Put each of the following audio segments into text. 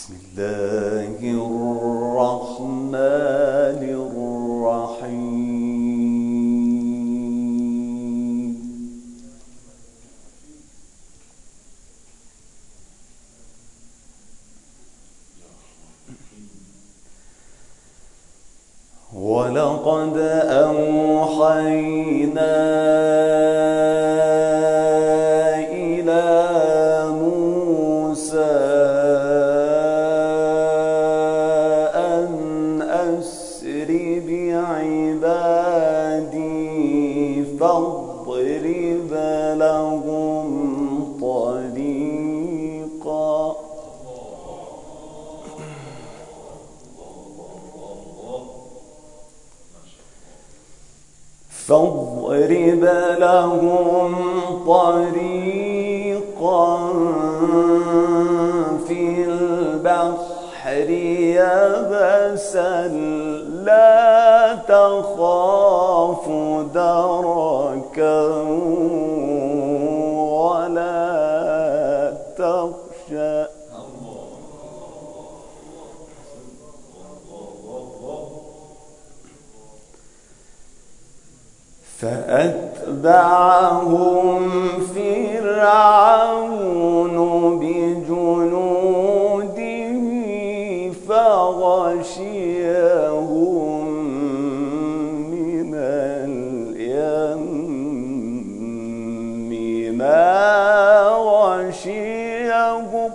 بسم الله الرحمن الرحيم. ولقد أوحينا إلى موسى أن أسر بعبادي فاضرب لهم طريقا في البحر يبسا لا تخاف دركا ولا تخشى فأتبعهم فرعون بجنوده فغشيهم من اليم ما غشيهم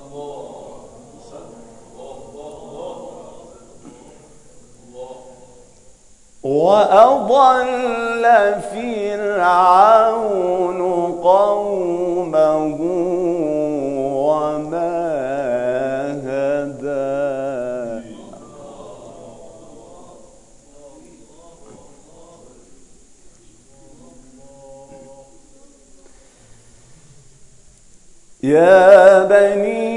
وأضل فرعون قومه وما هدى يا بني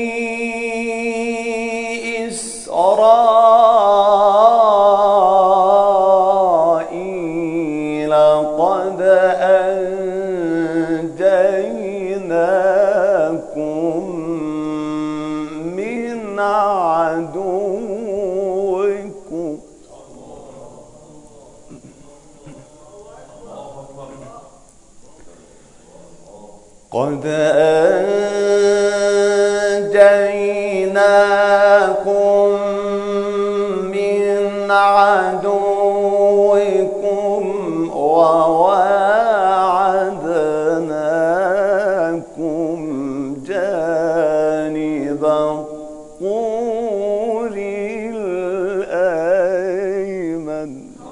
إسرائيل قد أنجيناكم من عدوكم وواعدناكم جانب الطور الأيمن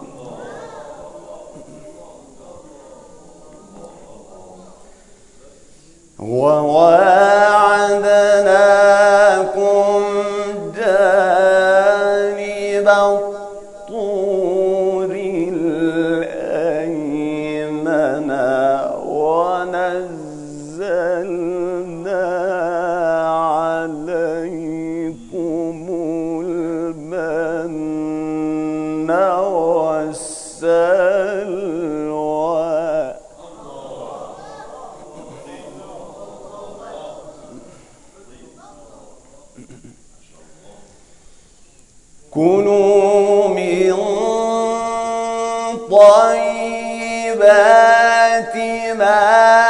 الطور الأيمن ونزلنا عليكم المن والسلوى كلوا من طيبات ما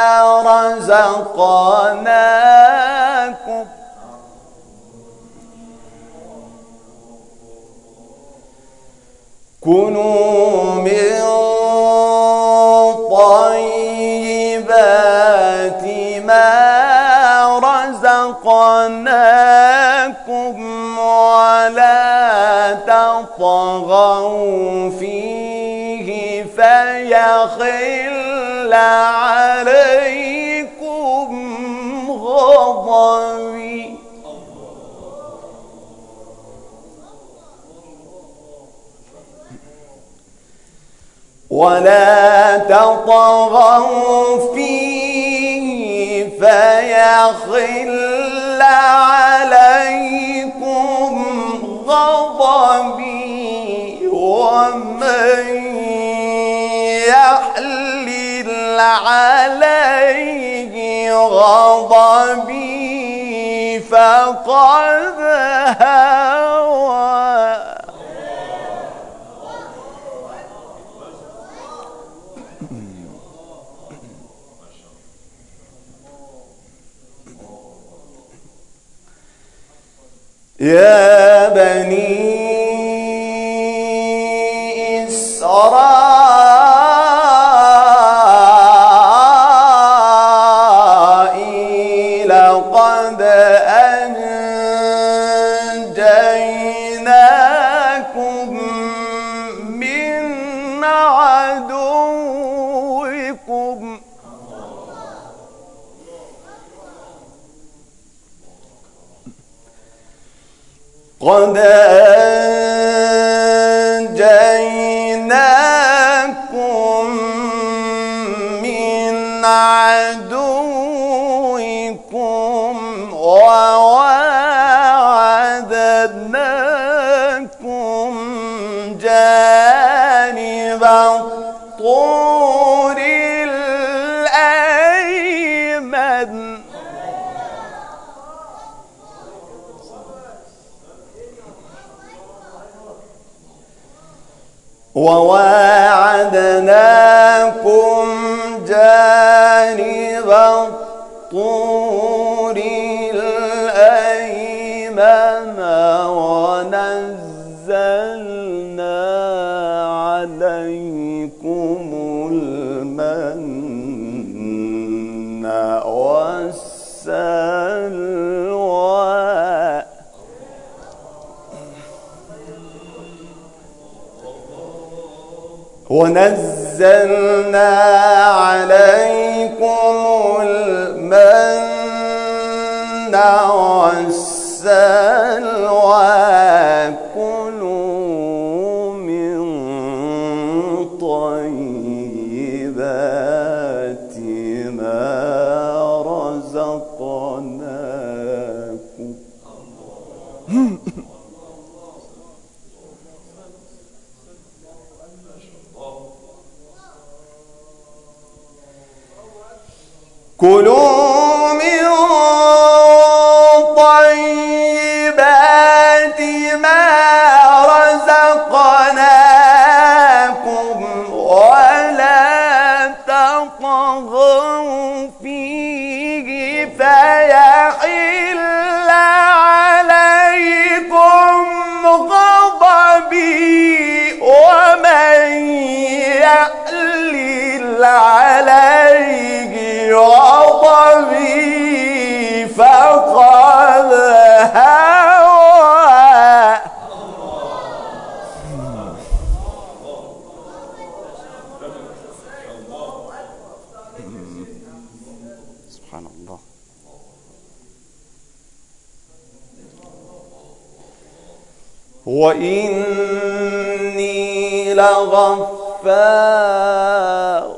رزقناكم كلوا من طيبات ما رزقناكم ولا تطغوا فيه فيحل عليكم غضبي ولا تطغوا فيه فيحل عليكم غضبي ومن يحلل عليه غضبي فقد هوى يا بني إسرائيل قد أنجيناكم من عدوكم قد أنجيناكم من عدوكم وواعدناكم جانب الطور الأيمن وواعدناكم جانب الطور الأيمن ونزلنا عليكم المن والسلوى ونزلنا عليكم المن والسلوى كلوا من طيبات ما رزقناكم كلوا من طيبات ما رزقناكم ولا تطغوا فيه فيحل عليكم غضبي ومن يحلل عليه غضبي فقد هوى سبحان الله وإني لغفار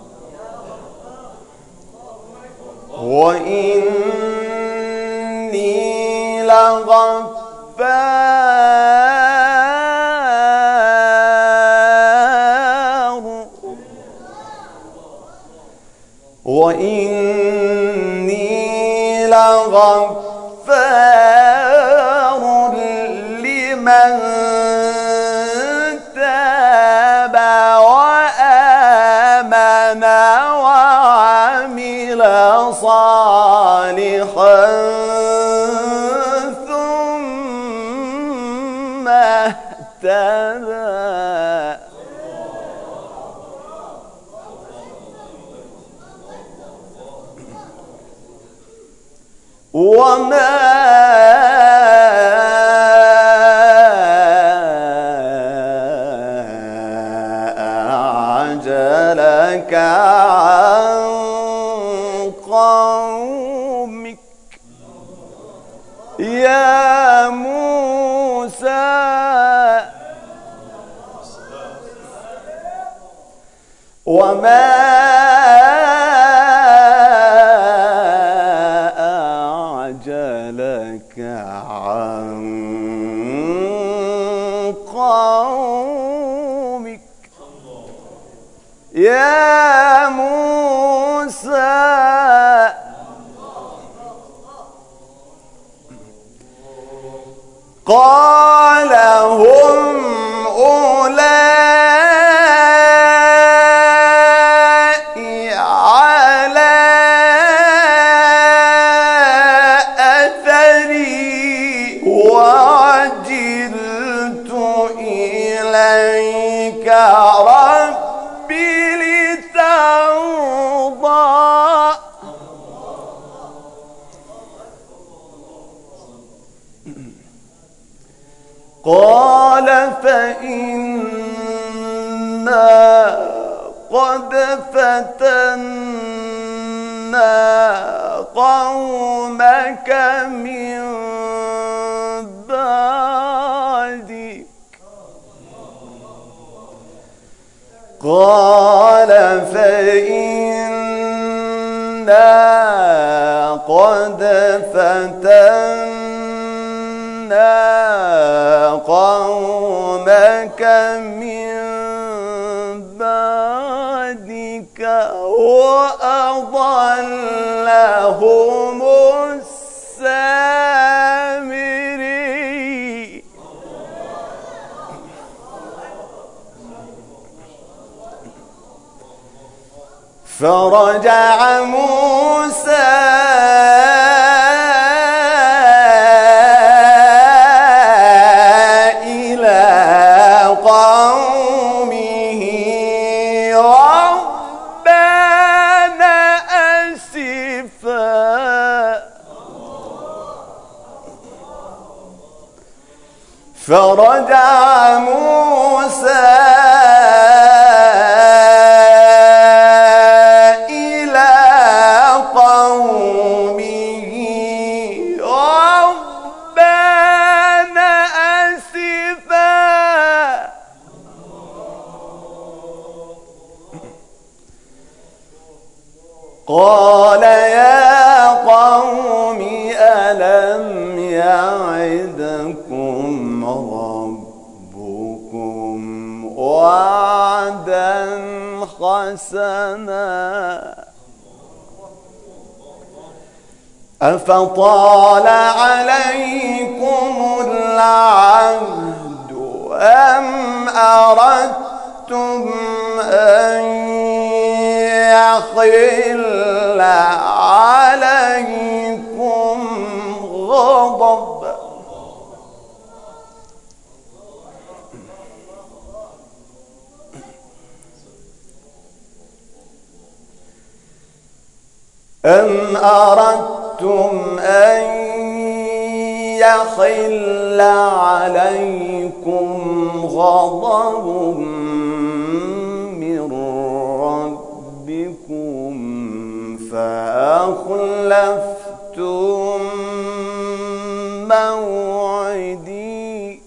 وإني لغفار وإني لغفار لمن تاب وآمن وعمل صالحا ثم اهتدى وما أعجلك عن قومك يا موسى وما أعجلك عن قومك يا موسى قال هم أولئك على أثري وعجلت إليك ربي لترضى. قال فإنا قد فتنا قومك من بعدك. قال فإنا قد فتنا قومك من بعدك وأضلهم السامري. فرجع موسى فرجع موسى إلى قومه غضبان أسفا. قال يا قوم ألم يعدكم ربكم وعدا حسنا أفطال عليكم العهد أم أردتم أن يحل عليكم غضب. أم أردتم أن يحل عليكم غضب من ربكم فأخلفتم موعدي.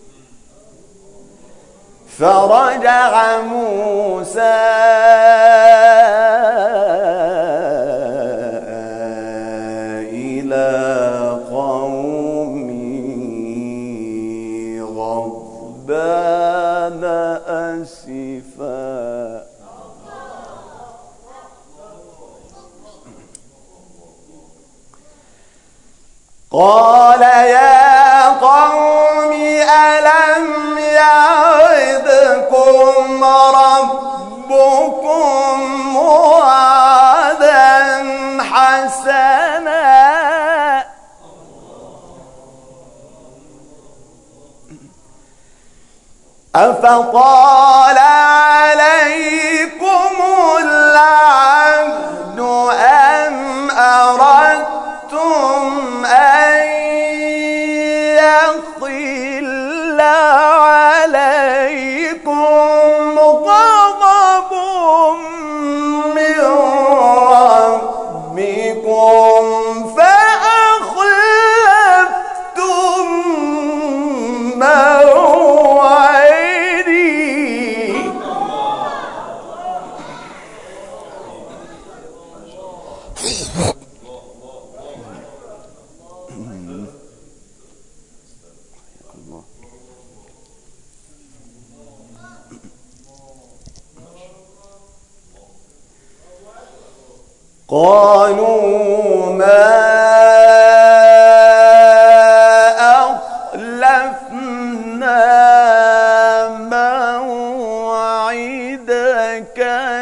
فرجع موسى إلى قومه غضبان أسفا. قال يا قوم ألم يعدكم ربكم وعدا حسنا أفطال عليكم العهد أم أردتم أن يحل عليكم غضب من ربكم فأخلفتم موعدي. قالوا ما أخلفنا موعدك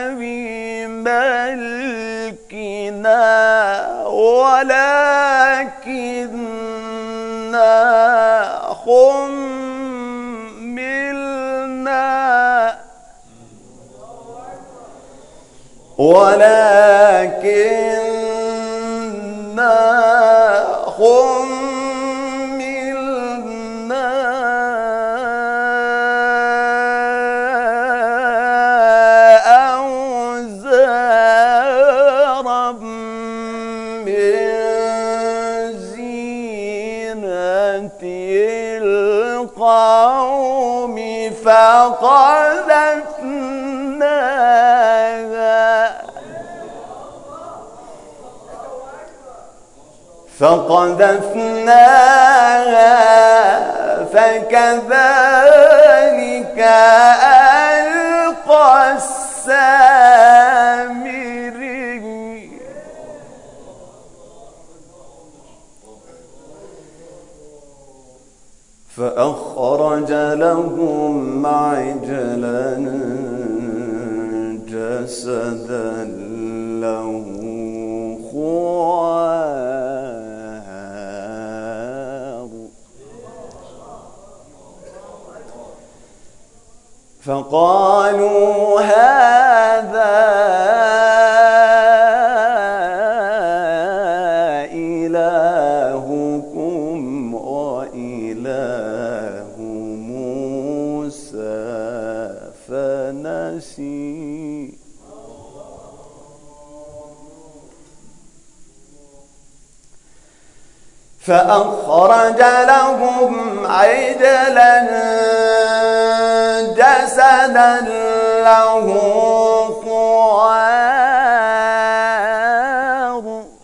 بملكنا ولكننا حملنا أوزارا من زينة القوم فقذفناها فكذلك ألقى السامري فأخرج لهم عجلا جسدا له خوار فقالوا هذا إلهكم وإله موسى فنسي فأخرج لهم عجلا جسدا له خوار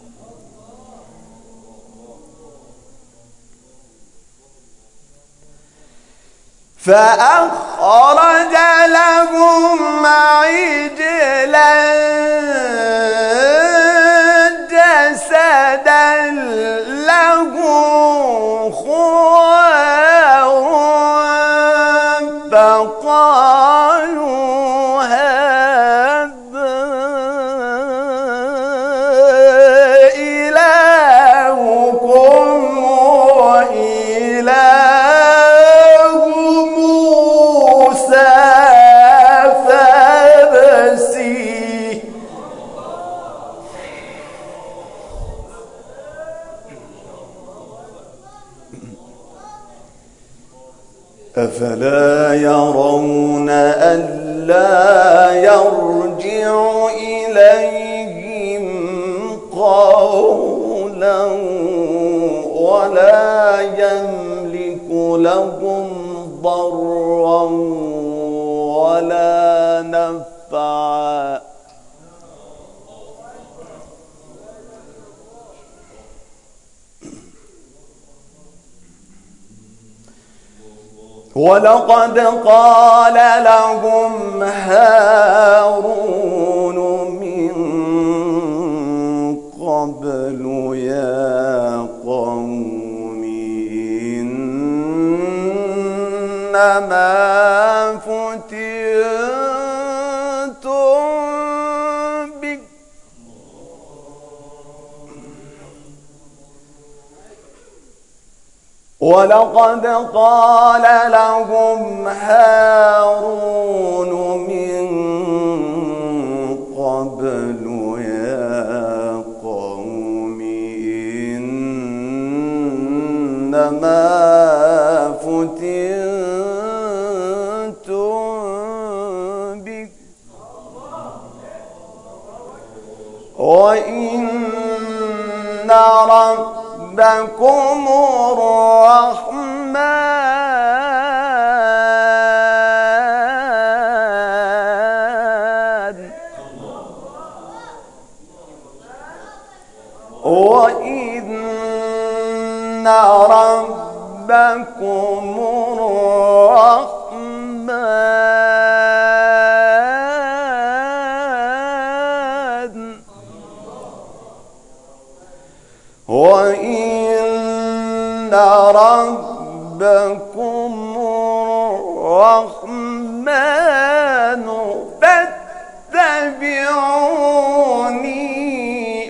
فأخرج لهم عجلا جسدا له خوار فقالوا هذا إلهكم وإله موسى فنسي أفلا يرون ألا يرجع إليهم قولا ولا يملك لهم ضرا ولا نفعا ولقد قال لهم هارون من قبل يا قوم إنما فتنتم به ولقد قال لهم هارون من قبل يا قوم إنما فتنتم به وإن ربكم الرحمن وإن ربكم الرحمن وإن ربكم ربكم الرحمن فاتبعوني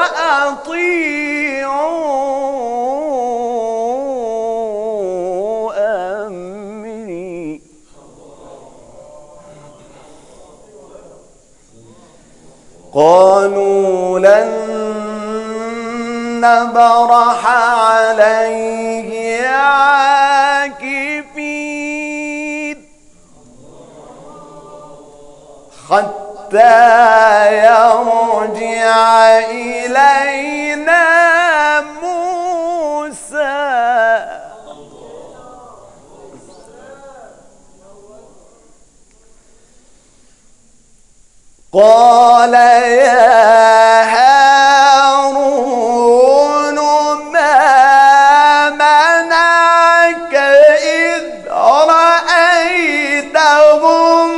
وأطيعوا أمري. قالوا لن نبرح عليه عاكفين حتى يرجع إلينا موسى. قال يا هارون ما منعك إذ رأيتهم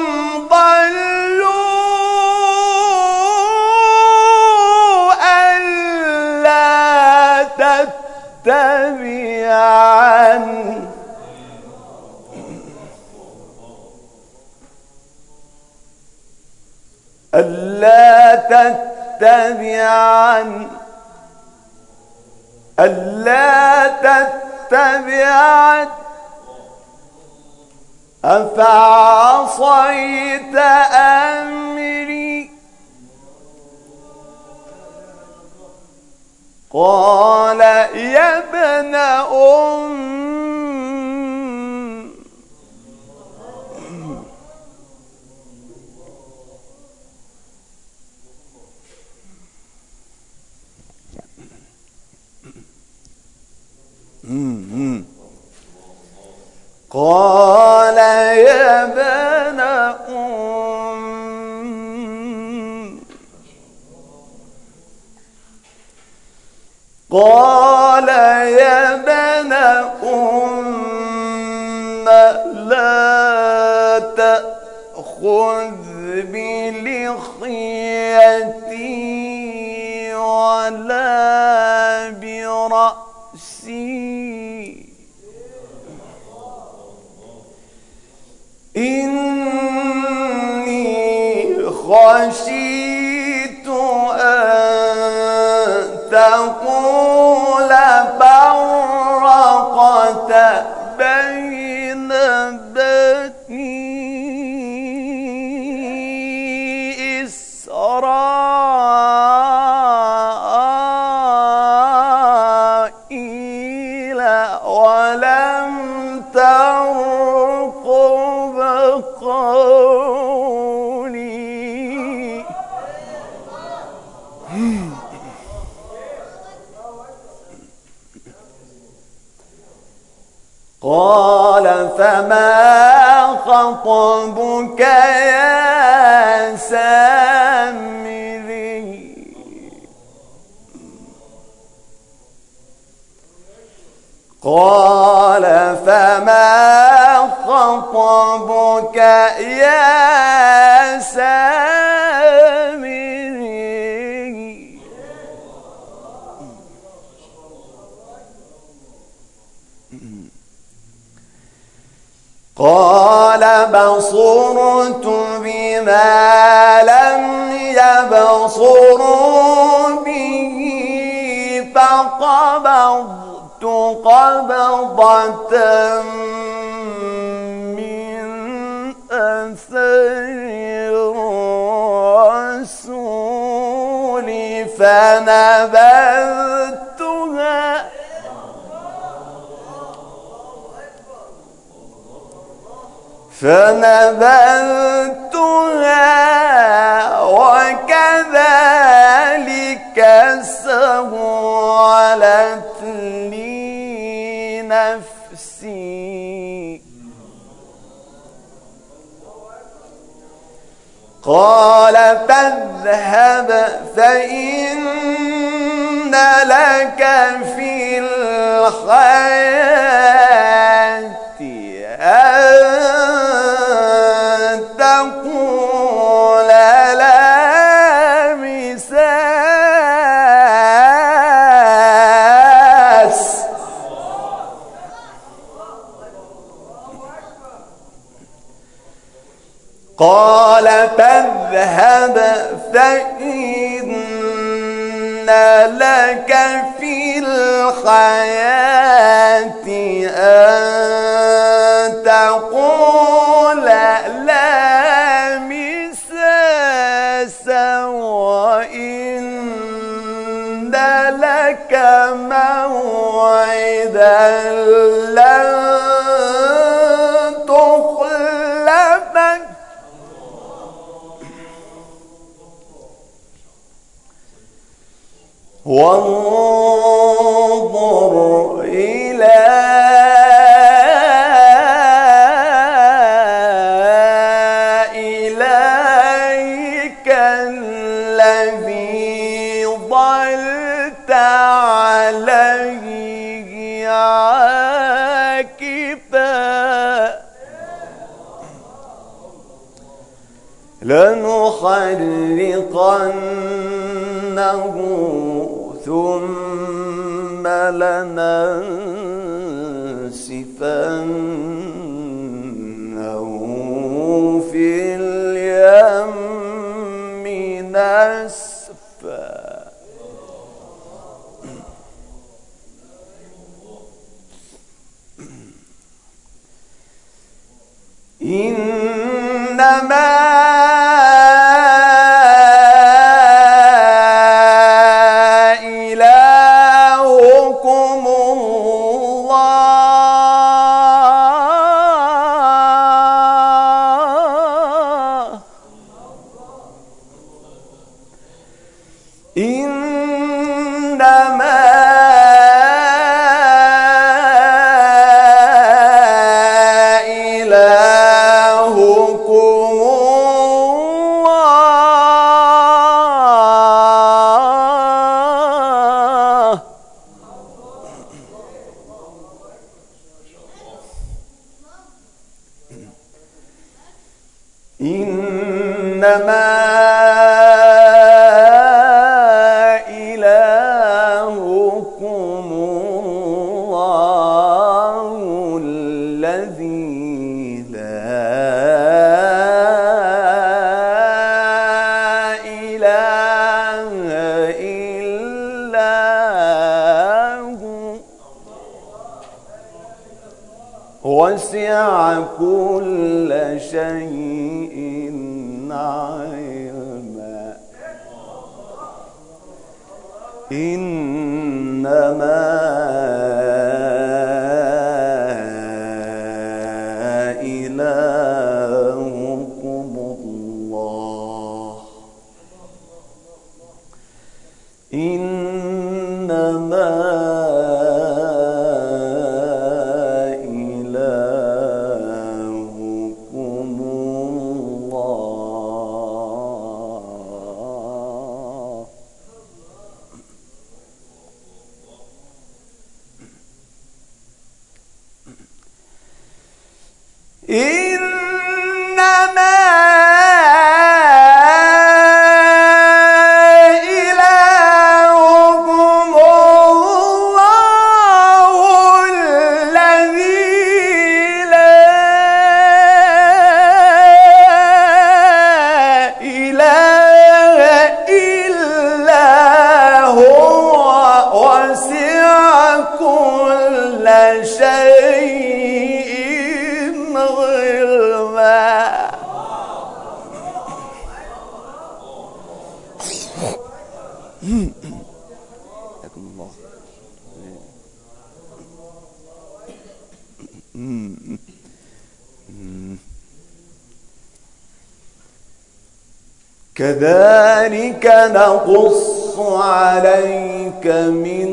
ضلوا ألا تتبعني ألا تتبعن أفعصيت أمري. قال يا ابن قال يا ابن قال يا ابن لا تأخذ بلحيتي ولا برأسي إني خشيت أن تقول فرقت بين بني إسرائيل ولم ترقب قولي. قال فما خطبك يا سامري. قال فما خطبك يا سامري. قال بصرت بما لم يبصروا به فقبضت قبضة من أثر الرسول فنبذتها وكذلك سولت لي نفسي. قال فاذهب فإن لك في الحياة أن تقول لا مساس قال فاذهب فإن لك في الحياة أن تقول لا مساس وإن لك موعدا لن تخلفه وانظر إلى إلهك الذي ظلت عليه عاكفا لنحرقنه ثم لننسفنه في اليم نسفا إنما إلهكم الله الذي لا إله إلا هو وسع كل شيء علما إنما إلهكم الله إنما كذلك نقص عليك من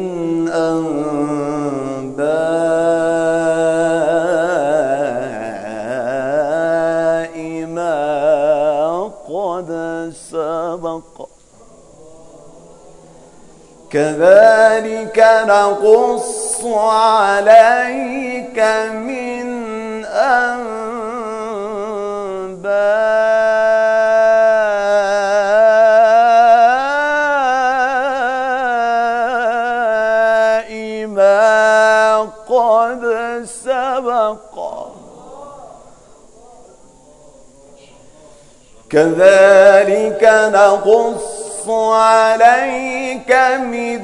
أنباء ما قد سبق كذلك نقص عليك من أنباء ما قد سبق كذلك نقص عليك من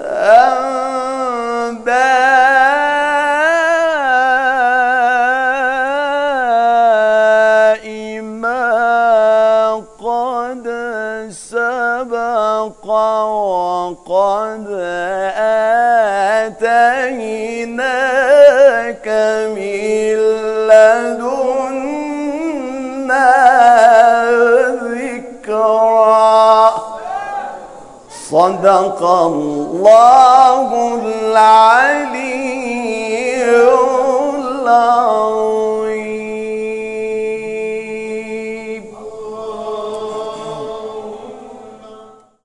أنباء ما قد سبق وقد آتيناك من لدنا ذكرا. صدق الله العلي العظيم.